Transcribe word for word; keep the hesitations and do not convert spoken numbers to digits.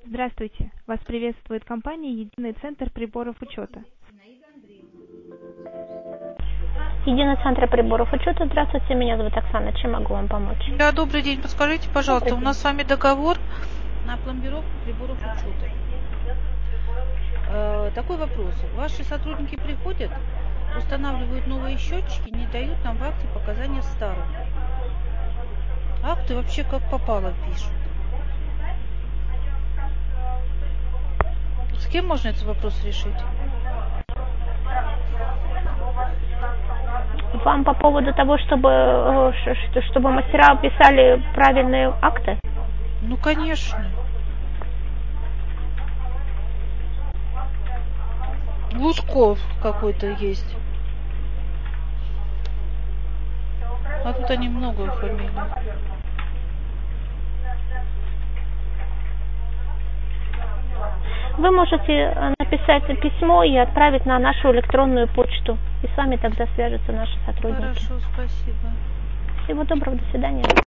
Здравствуйте. Вас приветствует компания «Единый центр приборов учета». Единый центр приборов учета. Здравствуйте, меня зовут Оксана. Чем могу вам помочь? Да, добрый день. Подскажите, пожалуйста, Добрый у нас с вами договор на пломбировку приборов учета. Э, такой вопрос. Ваши сотрудники приходят, устанавливают новые счетчики, не дают нам в акте показания старых. Акты вообще как попало пишут. С кем можно этот вопрос решить? Вам по поводу того, чтобы, э, ш- чтобы мастера писали правильные акты? Ну, конечно. Лусков какой-то есть. А тут они много фамилий. Вы можете э, написать письмо и отправить на нашу электронную почту. И с вами тогда свяжутся наши сотрудники. Хорошо, спасибо. Всего доброго, до свидания.